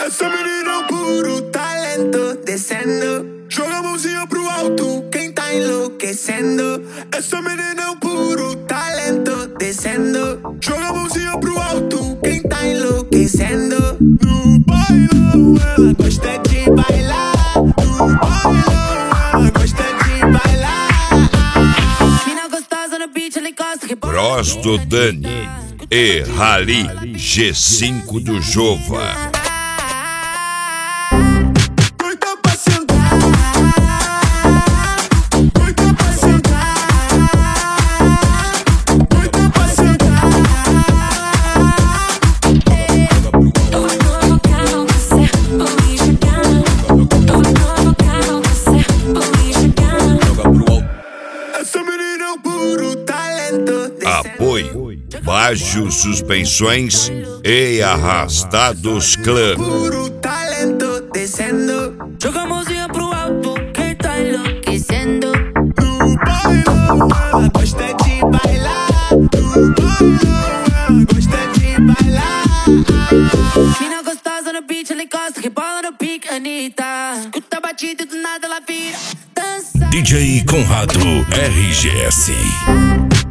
Essa menina é um puro talento, descendo. Joga a mãozinha pro alto, quem tá enlouquecendo. Essa menina é um puro talento, descendo. Joga a mãozinha pro alto, quem tá enlouquecendo. No bailão, ela gosta de bailar. No bailão, ela gosta de bailar. Mina gostosa no beat, ela encosta, rebola. Bros do Dani e Rally G5 do Jova. Apoio Baixo Suspensões e Arrastados Clã. Puro talento, descendo. Joga a mãozinha pro alto, quem tá enlouquecendo. No bailão, ela gosta de bailar. No bailão, ela gosta de bailar. Mina gostosa no beat, ela encosta, rebola no pique, Anitta. Escuta a batida e do nada ela vira dança. DJ Conrado RGS.